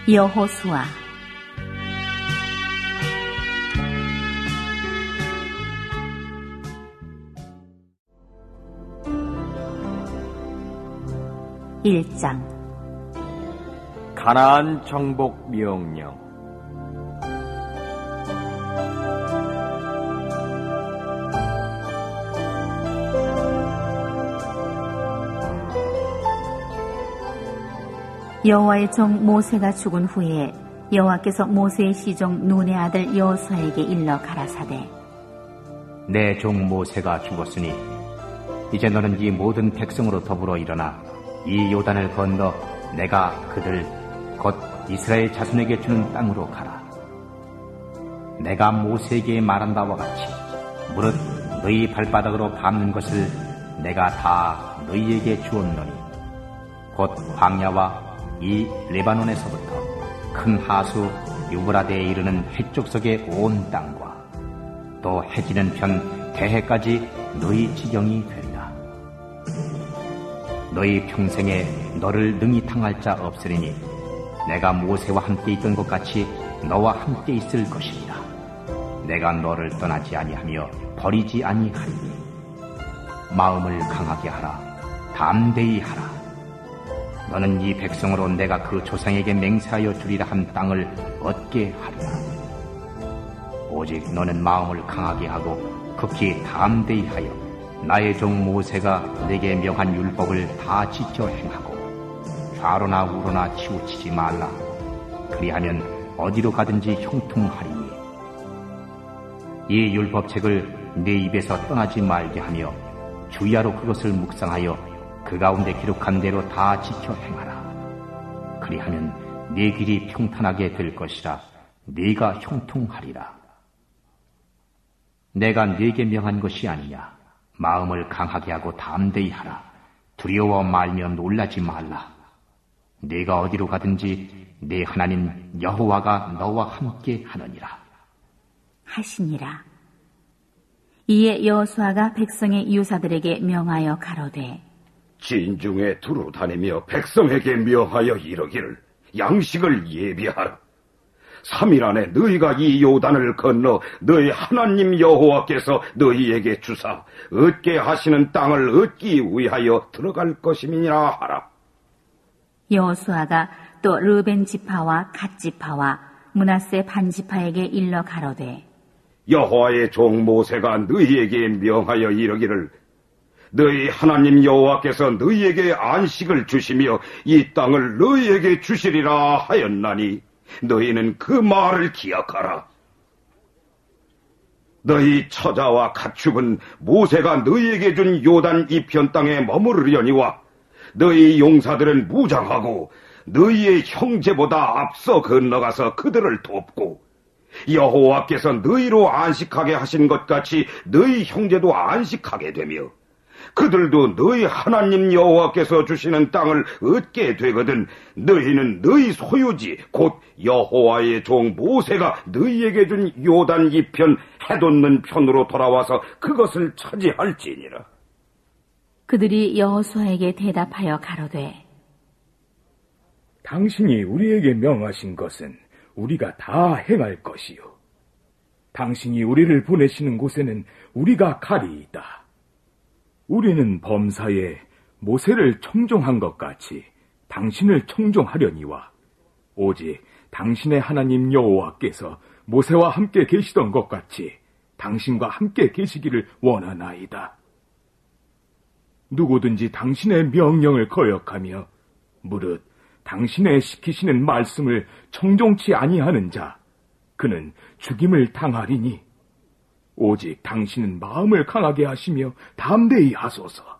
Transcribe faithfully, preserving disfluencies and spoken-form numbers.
여호수아 일 장. 가나안 정복 명령. 여호와의 종 모세가 죽은 후에 여호와께서 모세의 시종 눈의 아들 여호수아에게 일러 가라사대, 내 종 모세가 죽었으니 이제 너는 이 모든 백성으로 더불어 일어나 이 요단을 건너 내가 그들 곧 이스라엘 자손에게 주는 땅으로 가라. 내가 모세에게 말한 바와 같이 무릇 너희 발바닥으로 밟는 것을 내가 다 너희에게 주었노니 곧 광야와 이 레바논에서부터 큰 하수 유브라데에 이르는 해쪽석의 온 땅과 또 해지는 편 대해까지 너희 지경이 되리라. 너희 평생에 너를 능히 당할 자 없으리니 내가 모세와 함께 있던 것 같이 너와 함께 있을 것이니라. 내가 너를 떠나지 아니하며 버리지 아니하리니 마음을 강하게 하라. 담대히 하라. 너는 이 백성으로 내가 그 조상에게 맹세하여 주리라 한 땅을 얻게 하리라. 오직 너는 마음을 강하게 하고 극히 담대히 하여 나의 종 모세가 내게 명한 율법을 다 지켜 행하고 좌로나 우로나 치우치지 말라. 그리하면 어디로 가든지 형통하리니 이 율법책을 네 입에서 떠나지 말게 하며 주야로 그것을 묵상하여 그 가운데 기록한 대로 다 지켜 행하라. 그리하면 네 길이 평탄하게 될 것이라. 네가 형통하리라. 내가 네게 명한 것이 아니냐. 마음을 강하게 하고 담대히 하라. 두려워 말며 놀라지 말라. 네가 어디로 가든지 네 하나님 여호와가 너와 함께 하느니라 하시니라. 이에 여호수아가 백성의 유사들에게 명하여 가로되, 진중에 두루 다니며 백성에게 명하여 이르기를 양식을 예비하라. 삼 일 안에 너희가 이 요단을 건너 너희 하나님 여호와께서 너희에게 주사 얻게 하시는 땅을 얻기 위하여 들어갈 것임이니라 하라. 여호수아가 또 르벤 지파와 갓 지파와 므낫세 반 지파에게 일러 가로되, 여호와의 종 모세가 너희에게 명하여 이르기를 너희 하나님 여호와께서 너희에게 안식을 주시며 이 땅을 너희에게 주시리라 하였나니 너희는 그 말을 기억하라. 너희 처자와 가축은 모세가 너희에게 준 요단 이편 땅에 머무르려니와 너희 용사들은 무장하고 너희의 형제보다 앞서 건너가서 그들을 돕고 여호와께서 너희로 안식하게 하신 것 같이 너희 형제도 안식하게 되며 그들도 너희 하나님 여호와께서 주시는 땅을 얻게 되거든 너희는 너희 소유지 곧 여호와의 종 모세가 너희에게 준 요단 이편 해돋는 편으로 돌아와서 그것을 차지할지니라. 그들이 여호수아에게 대답하여 가로되, 당신이 우리에게 명하신 것은 우리가 다 행할 것이요 당신이 우리를 보내시는 곳에는 우리가 가리이다. 우리는 범사에 모세를 청종한 것 같이 당신을 청종하려니와 오직 당신의 하나님 여호와께서 모세와 함께 계시던 것 같이 당신과 함께 계시기를 원하나이다. 누구든지 당신의 명령을 거역하며 무릇 당신의 시키시는 말씀을 청종치 아니하는 자 그는 죽임을 당하리니 오직 당신은 마음을 강하게 하시며 담대히 하소서.